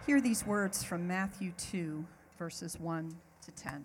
Hear these words from Matthew 2, verses 1 to 10.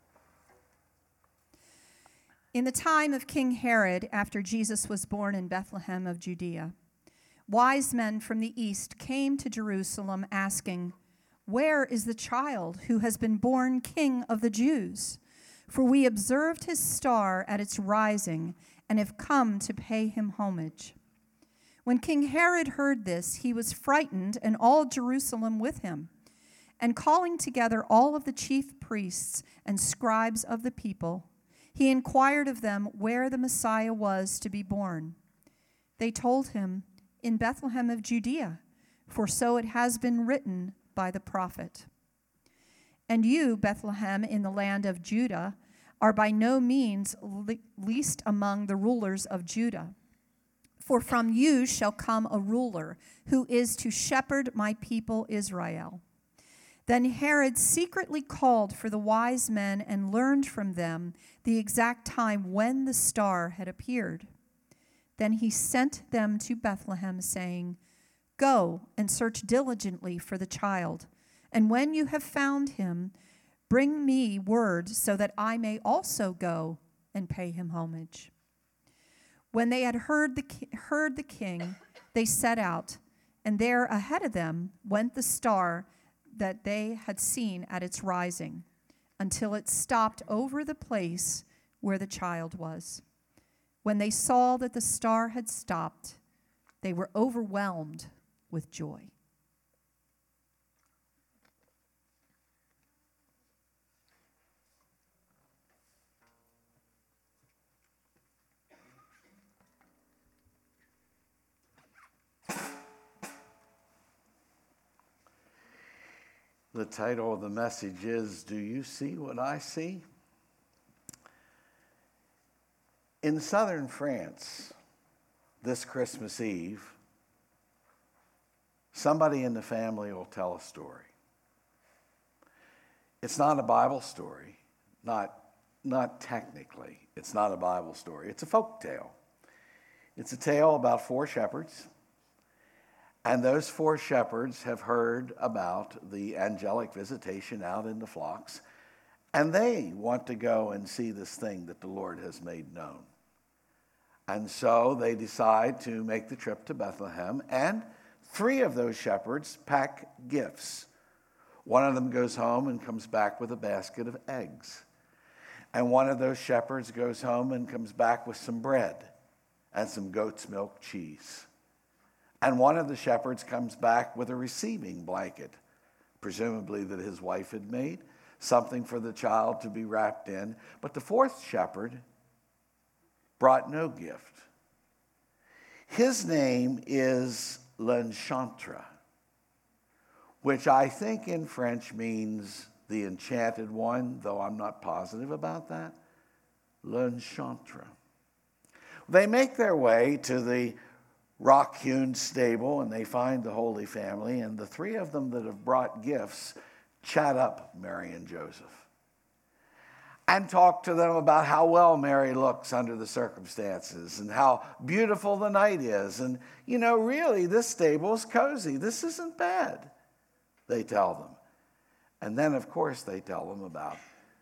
In the time of King Herod, after Jesus was born in Bethlehem of Judea, wise men from the east came to Jerusalem asking, "Where is the child who has been born King of the Jews? For we observed his star at its rising and have come to pay him homage." When King Herod heard this, he was frightened, and all Jerusalem with him. And calling together all of the chief priests and scribes of the people, he inquired of them where the Messiah was to be born. They told him, "In Bethlehem of Judea, for so it has been written by the prophet. And you, Bethlehem, in the land of Judah, are by no means least among the rulers of Judah. For from you shall come a ruler who is to shepherd my people Israel." Then Herod secretly called for the wise men and learned from them the exact time when the star had appeared. Then he sent them to Bethlehem, saying, "Go and search diligently for the child, and when you have found him, bring me word so that I may also go and pay him homage." When they had heard the king, they set out, and there ahead of them went the star that they had seen at its rising, until it stopped over the place where the child was. When they saw that the star had stopped, they were overwhelmed with joy. The title of the message is, "Do You See What I See?" In southern France, this Christmas Eve, somebody in the family will tell a story. It's not a Bible story, not technically. It's not a Bible story. It's a folk tale. It's a tale about 4 shepherds. And those 4 shepherds have heard about the angelic visitation out in the flocks, and they want to go and see this thing that the Lord has made known. And so they decide to make the trip to Bethlehem, and 3 of those shepherds pack gifts. One of them goes home and comes back with a basket of eggs. And one of those shepherds goes home and comes back with some bread and some goat's milk cheese. And one of the shepherds comes back with a receiving blanket, presumably that his wife had made, something for the child to be wrapped in. But the 4th shepherd brought no gift. His name is L'Enchanteur, which I think in French means the enchanted one, though I'm not positive about that. L'Enchanteur. They make their way to the rock-hewn stable, and they find the Holy Family, and the 3 of them that have brought gifts chat up Mary and Joseph and talk to them about how well Mary looks under the circumstances and how beautiful the night is. And, really, this stable is cozy. This isn't bad, they tell them. And then, of course, they tell them about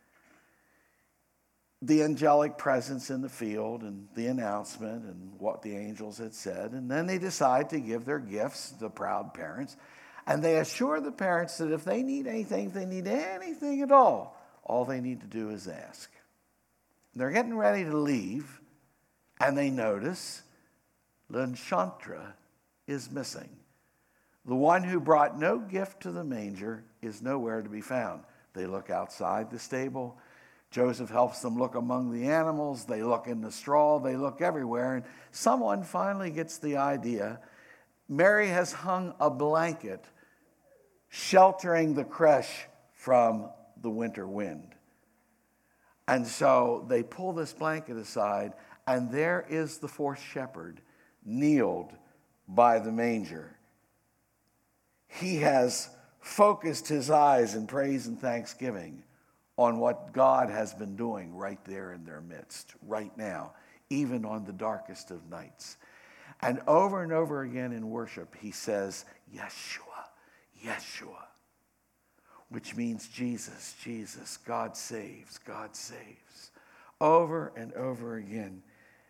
the angelic presence in the field and the announcement and what the angels had said. And then they decide to give their gifts to the proud parents. And they assure the parents that if they need anything, if they need anything at all they need to do is ask. And they're getting ready to leave, and they notice L'Enchanteur is missing. The one who brought no gift to the manger is nowhere to be found. They look outside the stable. Joseph helps them look among the animals. They look in the straw. They look everywhere. And someone finally gets the idea. Mary has hung a blanket sheltering the creche from the winter wind. And so they pull this blanket aside, and there is the 4th shepherd kneeled by the manger. He has focused his eyes in praise and thanksgiving on what God has been doing right there in their midst, right now, even on the darkest of nights. And over again in worship, he says, Yeshua, Yeshua, which means Jesus, Jesus, God saves, God saves. Over and over again.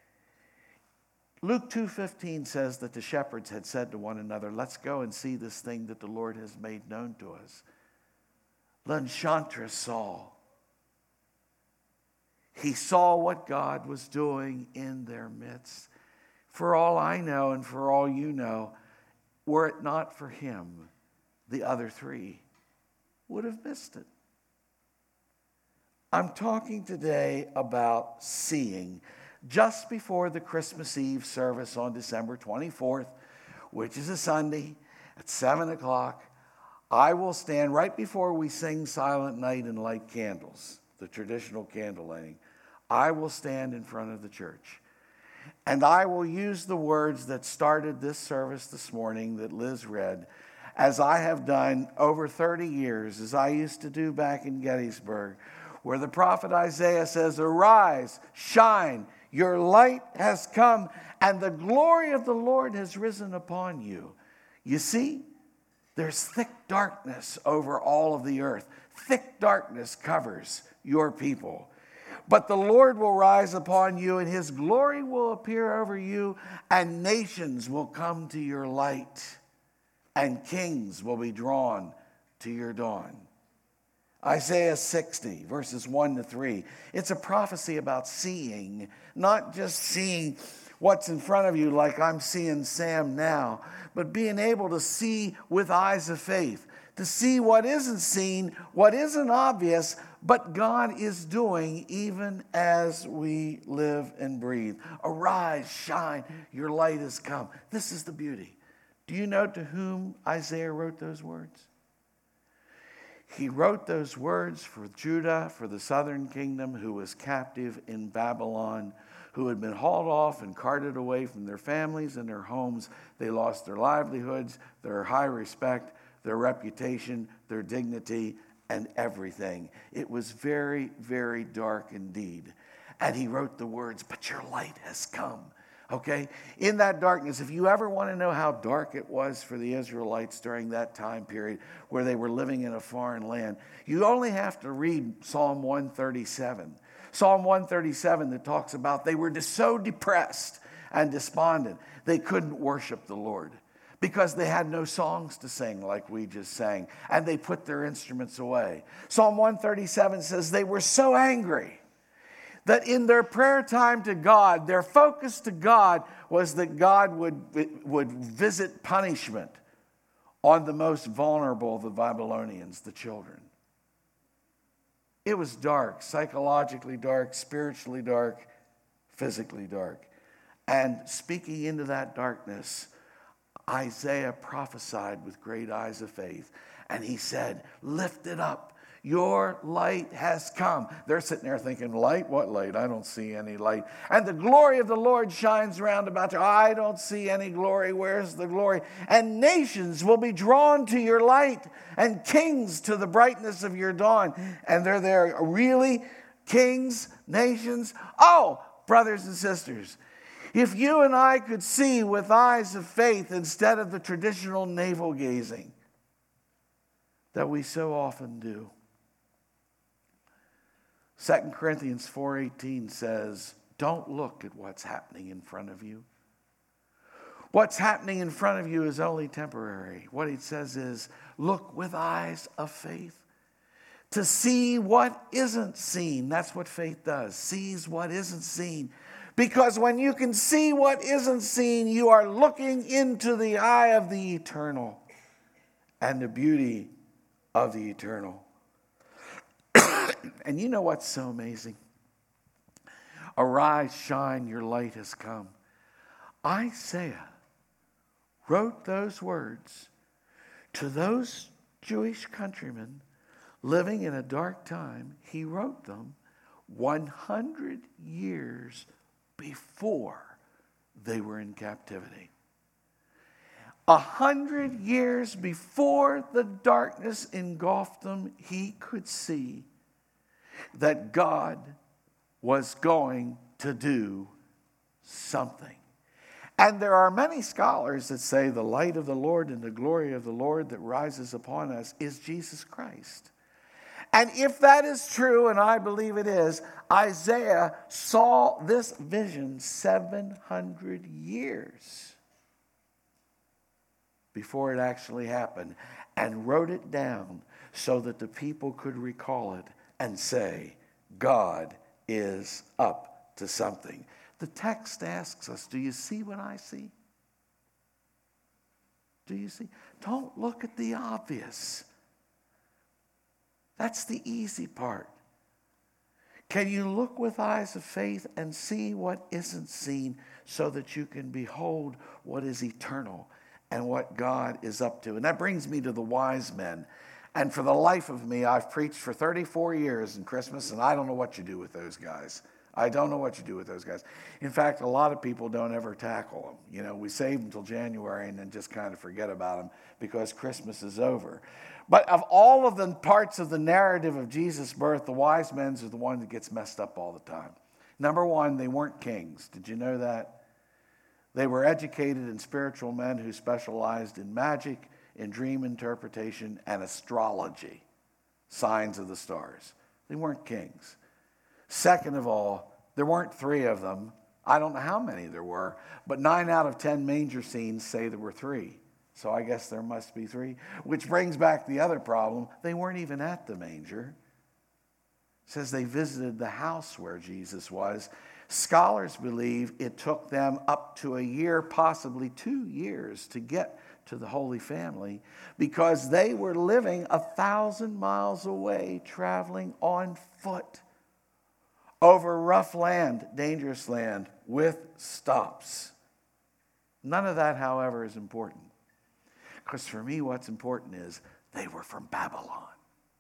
Luke 2:15 says that the shepherds had said to one another, let's go and see this thing that the Lord has made known to us. L'Enchantress saw. He saw what God was doing in their midst. For all I know and for all you know, were it not for him, the other three would have missed it. I'm talking today about seeing. Just before the Christmas Eve service on December 24th, which is a Sunday at 7 o'clock, I will stand right before we sing Silent Night and light candles, the traditional candle lighting. I will stand in front of the church. And I will use the words that started this service this morning that Liz read, as I have done over 30 years, as I used to do back in Gettysburg, where the prophet Isaiah says, arise, shine, your light has come, and the glory of the Lord has risen upon you. You see, there's thick darkness over all of the earth. Thick darkness covers your people. But the Lord will rise upon you, and his glory will appear over you, and nations will come to your light, and kings will be drawn to your dawn. Isaiah 60, verses 1 to 3. It's a prophecy about seeing, not just seeing what's in front of you like I'm seeing Sam now, but being able to see with eyes of faith, to see what isn't seen, what isn't obvious, but God is doing even as we live and breathe. Arise, shine, your light has come. This is the beauty. Do you know to whom Isaiah wrote those words? He wrote those words for Judah, for the southern kingdom, who was captive in Babylon, who had been hauled off and carted away from their families and their homes. They lost their livelihoods, their high respect, their reputation, their dignity, and everything. It was very, very dark indeed. And he wrote the words, but your light has come. Okay? In that darkness, if you ever want to know how dark it was for the Israelites during that time period where they were living in a foreign land, you only have to read Psalm 137. Psalm 137 that talks about they were just so depressed and despondent they couldn't worship the Lord because they had no songs to sing like we just sang, and they put their instruments away. Psalm 137 says they were so angry that in their prayer time to God, their focus to God was that God would visit punishment on the most vulnerable of the Babylonians, the children. It was dark, psychologically dark, spiritually dark, physically dark. And speaking into that darkness, Isaiah prophesied with great eyes of faith. And he said, lift it up. Your light has come. They're sitting there thinking, light? What light? I don't see any light. And the glory of the Lord shines round about you. I don't see any glory. Where's the glory? And nations will be drawn to your light, and kings to the brightness of your dawn. And they're there. Really? Kings? Nations? Oh, brothers and sisters, if you and I could see with eyes of faith instead of the traditional navel gazing that we so often do. 2 Corinthians 4:18 says, don't look at what's happening in front of you. What's happening in front of you is only temporary. What it says is, look with eyes of faith to see what isn't seen. That's what faith does, sees what isn't seen. Because when you can see what isn't seen, you are looking into the eye of the eternal and the beauty of the eternal. And you know what's so amazing? Arise, shine, your light has come. Isaiah wrote those words to those Jewish countrymen living in a dark time. He wrote them 100 years before they were in captivity. 100 years before the darkness engulfed them, he could see that God was going to do something. And there are many scholars that say the light of the Lord and the glory of the Lord that rises upon us is Jesus Christ. And if that is true, and I believe it is, Isaiah saw this vision 700 years before it actually happened and wrote it down so that the people could recall it and say, God is up to something. The text asks us, do you see what I see? Do you see? Don't look at the obvious. That's the easy part. Can you look with eyes of faith and see what isn't seen so that you can behold what is eternal and what God is up to? And that brings me to the wise men. And for the life of me, I've preached for 34 years in Christmas, and I don't know what you do with those guys. I don't know what you do with those guys. In fact, a lot of people don't ever tackle them. You know, we save them until January and then just kind of forget about them because Christmas is over. But of all of the parts of the narrative of Jesus' birth, the wise men are the one that gets messed up all the time. Number one, they weren't kings. Did you know that? They were educated and spiritual men who specialized in magic, in dream interpretation, and astrology, signs of the stars. They weren't kings. Second of all, there weren't three of them. I don't know how many there were, but 9 out of 10 manger scenes say there were 3. So I guess there must be 3, which brings back the other problem. They weren't even at the manger. It says they visited the house where Jesus was. Scholars believe it took them up to a year, possibly 2 years, to get to the Holy Family because they were living 1,000 miles away, traveling on foot over rough land, dangerous land, with stops. None of that, however, is important. Because for me, what's important is they were from Babylon.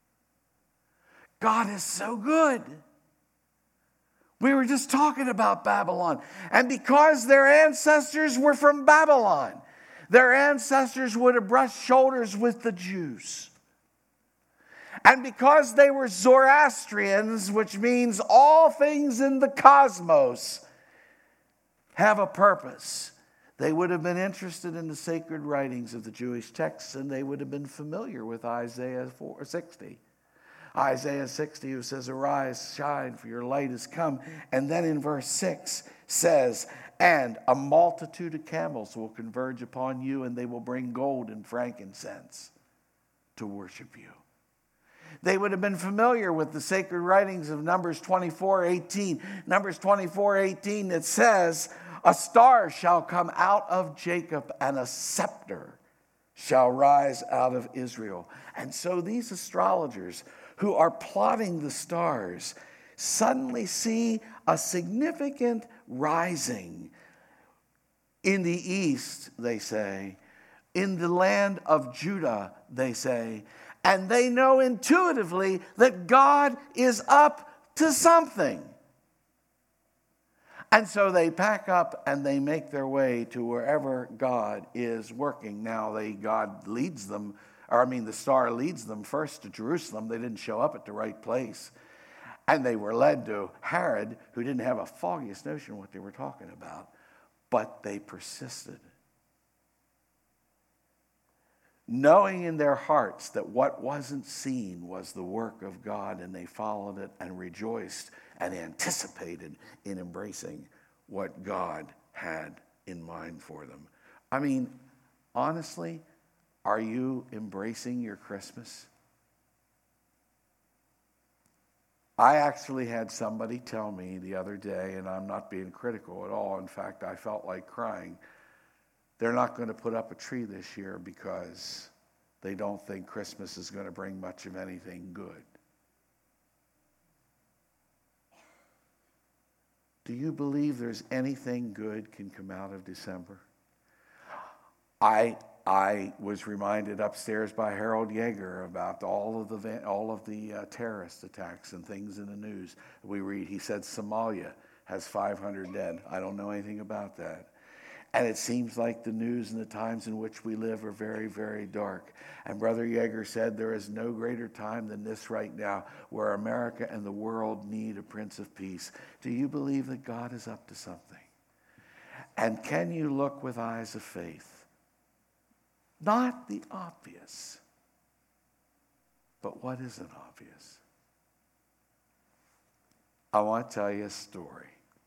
God is so good. We were just talking about Babylon. And because their ancestors were from Babylon, their ancestors would have brushed shoulders with the Jews. And because they were Zoroastrians, which means all things in the cosmos have a purpose, they would have been interested in the sacred writings of the Jewish texts, and they would have been familiar with Isaiah 60. Isaiah 60, who says, "Arise, shine, for your light has come." And then in verse 6 says, "And a multitude of camels will converge upon you, and they will bring gold and frankincense to worship you." They would have been familiar with the sacred writings of Numbers 24:18. Numbers 24:18 that says, "A star shall come out of Jacob, and a scepter shall rise out of Israel." And so these astrologers who are plotting the stars suddenly see a significant rising in the east, they say, in the land of Judah, they say, and they know intuitively that God is up to something. And so they pack up and they make their way to wherever God is working. Now God leads them, the star leads them first to Jerusalem. They didn't show up at the right place. And they were led to Herod, who didn't have a foggiest notion what they were talking about. But they persisted, knowing in their hearts that what wasn't seen was the work of God, and they followed it and rejoiced and anticipated in embracing what God had in mind for them. I mean, honestly, are you embracing your Christmas? I actually had somebody tell me the other day, and I'm not being critical at all. In fact, I felt like crying. They're not going to put up a tree this year because they don't think Christmas is going to bring much of anything good. Do you believe there's anything good can come out of December? I was reminded upstairs by Harold Yeager about all of the terrorist attacks and things in the news we read. He said Somalia has 500 dead. I don't know anything about that. And it seems like the news and the times in which we live are very, very dark. And Brother Yeager said there is no greater time than this right now where America and the world need a Prince of Peace. Do you believe that God is up to something? And can you look with eyes of faith? Not the obvious, but what isn't obvious? I want to tell you a story.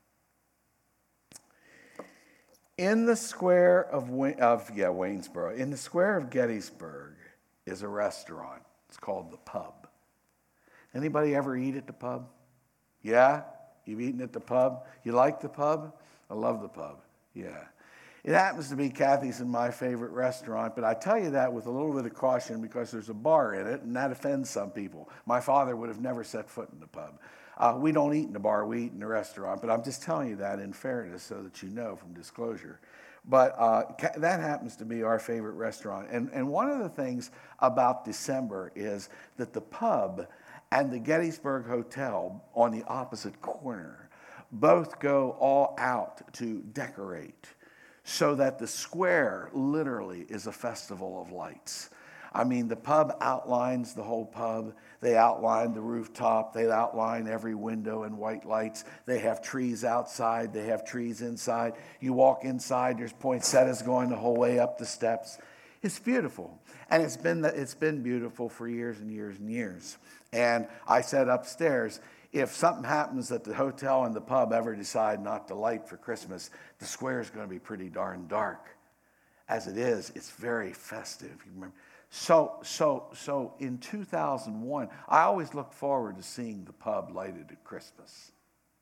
In the square of Waynesboro, in the square of Gettysburg is a restaurant. It's called the Pub. Anybody ever eat at the Pub? Yeah? You've eaten at the Pub? You like the Pub? I love the Pub. Yeah. It happens to be Kathy's and my favorite restaurant, but I tell you that with a little bit of caution because there's a bar in it, and that offends some people. My father would have never set foot in the Pub. We don't eat in the bar, we eat in the restaurant, but I'm just telling you that in fairness so that you know from disclosure. But that happens to be our favorite restaurant. And one of the things about December is that the Pub and the Gettysburg Hotel on the opposite corner both go all out to decorate so that the square literally is a festival of lights. I mean, the Pub outlines the whole Pub. They outline the rooftop. They outline every window in white lights. They have trees outside. They have trees inside. You walk inside, there's poinsettias going the whole way up the steps. It's beautiful. And it's been beautiful for years and years and years. And I said upstairs, if something happens that the hotel and the Pub ever decide not to light for Christmas, the square is going to be pretty darn dark. As it is, it's very festive. You remember? So in 2001, I always looked forward to seeing the Pub lighted at Christmas.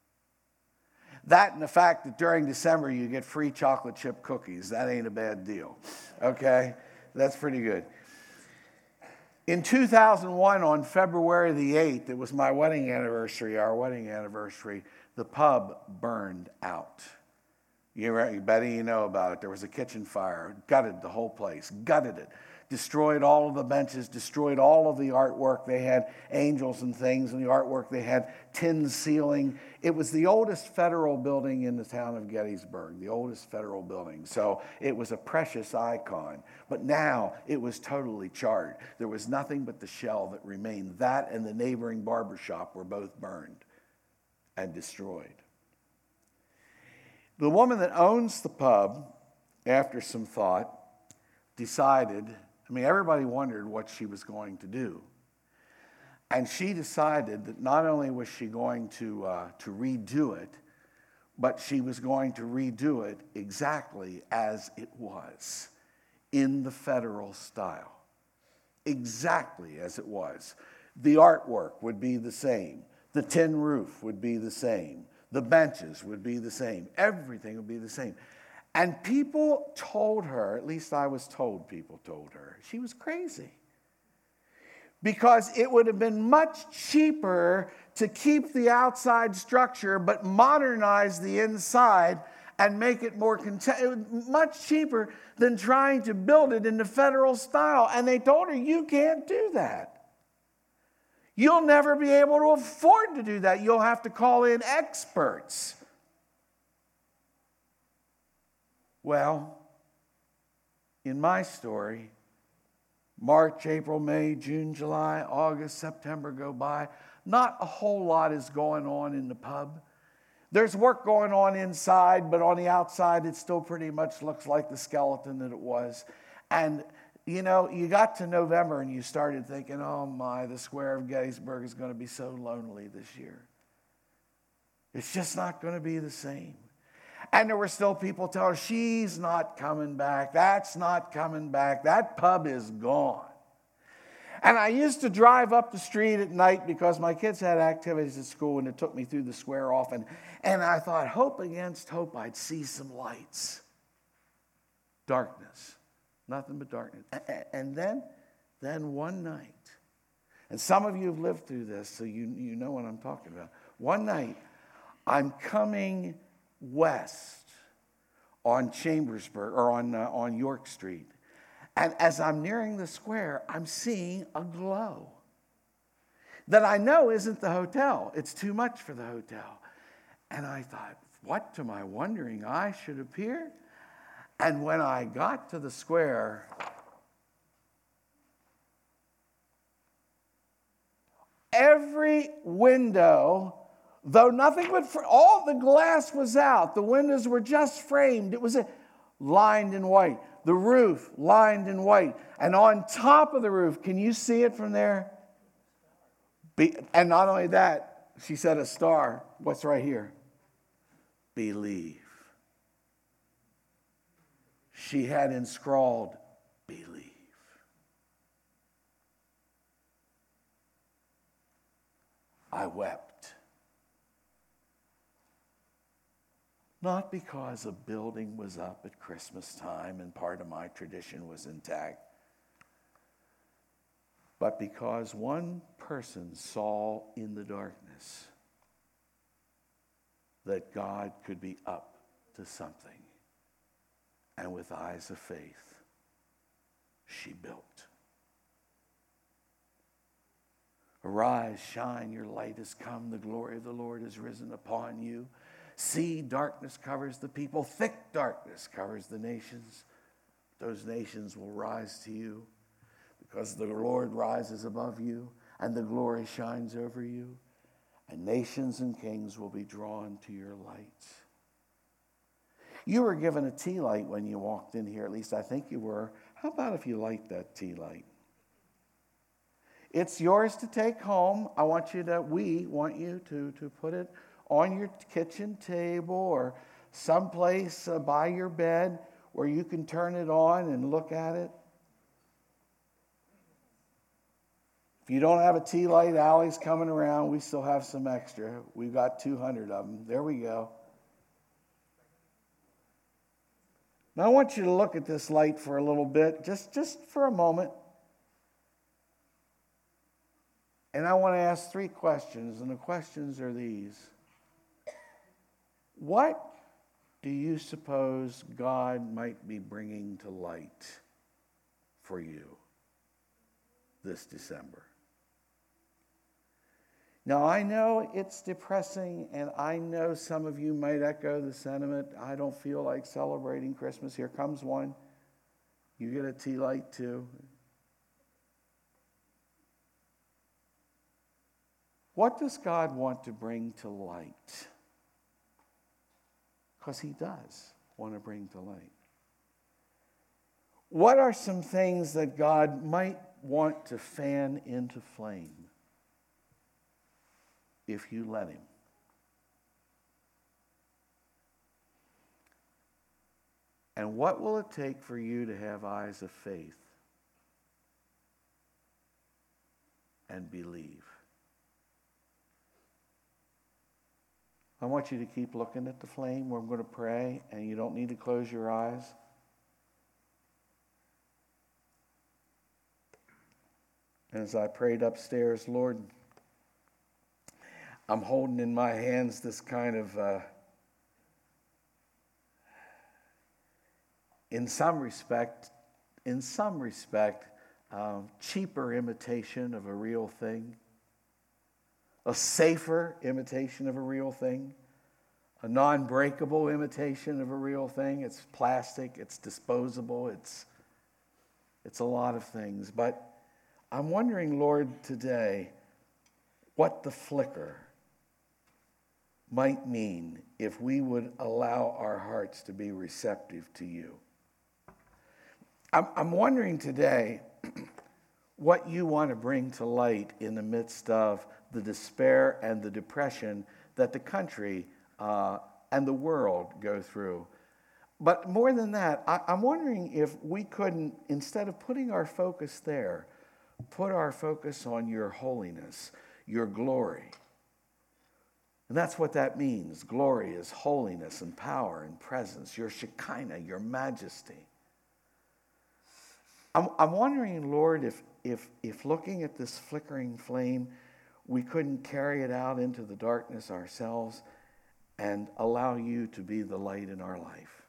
That and the fact that during December you get free chocolate chip cookies, that ain't a bad deal. Okay? That's pretty good. In 2001, on February the 8th, it was my wedding anniversary, our wedding anniversary, the Pub burned out. You bet you know about it. There was a kitchen fire, gutted the whole place, gutted it. Destroyed all of the benches, destroyed all of the artwork. They had angels and things in the artwork. They had tin ceiling. It was the oldest federal building in the town of Gettysburg, the oldest federal building. So it was a precious icon. But now it was totally charred. There was nothing but the shell that remained. That and the neighboring barbershop were both burned and destroyed. The woman that owns the Pub, after some thought, decided, everybody wondered what she was going to do. And she decided that not only was she going to redo it, but she was going to redo it exactly as it was, in the federal style. Exactly as it was. The artwork would be the same. The tin roof would be the same. The benches would be the same. Everything would be the same. And people told her, at least I was told people told her, she was crazy. Because it would have been much cheaper to keep the outside structure but modernize the inside and make it more much cheaper than trying to build it in the federal style. And they told her, you can't do that. You'll never be able to afford to do that. You'll have to call in experts. Well, in my story, March, April, May, June, July, August, September go by. Not a whole lot is going on in the Pub. There's work going on inside, but on the outside it still pretty much looks like the skeleton that it was. And, you got to November and you started thinking, oh my, the square of Gettysburg is going to be so lonely this year. It's just not going to be the same. And there were still people telling her, she's not coming back. That's not coming back. That Pub is gone. And I used to drive up the street at night because my kids had activities at school and it took me through the square often. And I thought, hope against hope, I'd see some lights. Darkness. Nothing but darkness. And then one night, and some of you have lived through this, so you know what I'm talking about. One night, I'm coming west on Chambersburg, or on York Street. And as I'm nearing the square, I'm seeing a glow that I know isn't the hotel. It's too much for the hotel. And I thought, what to my wondering eye should appear? And when I got to the square, every window Though nothing but all the glass was out, the windows were just framed. It was lined in white. The roof lined in white. And on top of the roof, can you see it from there? And not only that, she said a star. What's right here? Believe. She had inscrawled, believe. I wept. Not because a building was up at Christmas time and part of my tradition was intact, but because one person saw in the darkness that God could be up to something. And with eyes of faith, she built. Arise, shine, your light has come. The glory of the Lord has risen upon you. See, darkness covers the people. Thick darkness covers the nations. Those nations will rise to you because the Lord rises above you and the glory shines over you. And nations and kings will be drawn to your light. You were given a tea light when you walked in here, at least I think you were. How about if you light that tea light? It's yours to take home. We want you to put it on your kitchen table or someplace by your bed where you can turn it on and look at it. If you don't have a tea light, Allie's coming around. We still have some extra. We've got 200 of them. There we go. Now I want you to look at this light for a little bit, just for a moment. And I want to ask 3 questions, and the questions are these. What do you suppose God might be bringing to light for you this December? Now, I know it's depressing, and I know some of you might echo the sentiment, I don't feel like celebrating Christmas. Here comes one. You get a tea light too. What does God want to bring to light? Because he does want to bring to light. What are some things that God might want to fan into flame if you let him? And what will it take for you to have eyes of faith and believe? I want you to keep looking at the flame. We're going to pray, and you don't need to close your eyes. And as I prayed upstairs, Lord, I'm holding in my hands this kind of, in some respect, cheaper imitation of a real thing. A safer imitation of a real thing, a non-breakable imitation of a real thing. It's plastic, it's disposable, it's a lot of things. But I'm wondering, Lord, today, what the flicker might mean if we would allow our hearts to be receptive to you. I'm wondering today what you want to bring to light in the midst of the despair and the depression that the country and the world go through. But more than that, I'm wondering if we couldn't, instead of putting our focus there, put our focus on your holiness, your glory. And that's what that means. Glory is holiness and power and presence, your Shekinah, your majesty. I'm wondering, Lord, if looking at this flickering flame, we couldn't carry it out into the darkness ourselves and allow you to be the light in our life.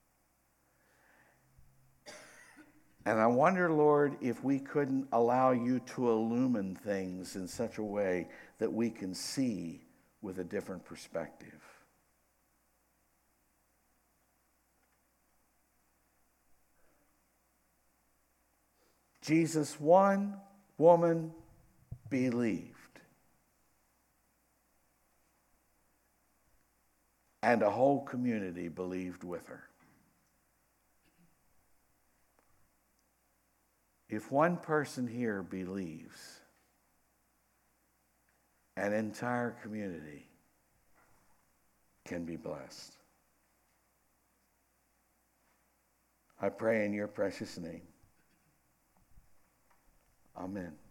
And I wonder, Lord, if we couldn't allow you to illumine things in such a way that we can see with a different perspective. Jesus, one woman believed. and a whole community believed with her. If one person here believes, an entire community can be blessed. I pray in your precious name. Amen.